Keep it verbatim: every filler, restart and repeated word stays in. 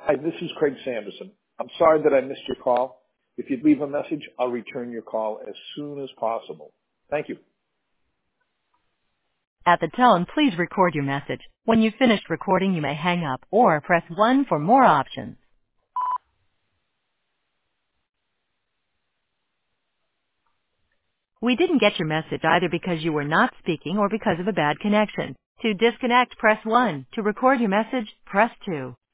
Hi, this is Craig Sanderson. I'm sorry that I missed your call. If you'd leave a message, I'll return your call as soon as possible. Thank you. At the tone, please record your message. When you've finished recording, you may hang up or press one for more options. We didn't get your message either because you were not speaking or because of a bad connection. To disconnect, press one. To record your message, press two.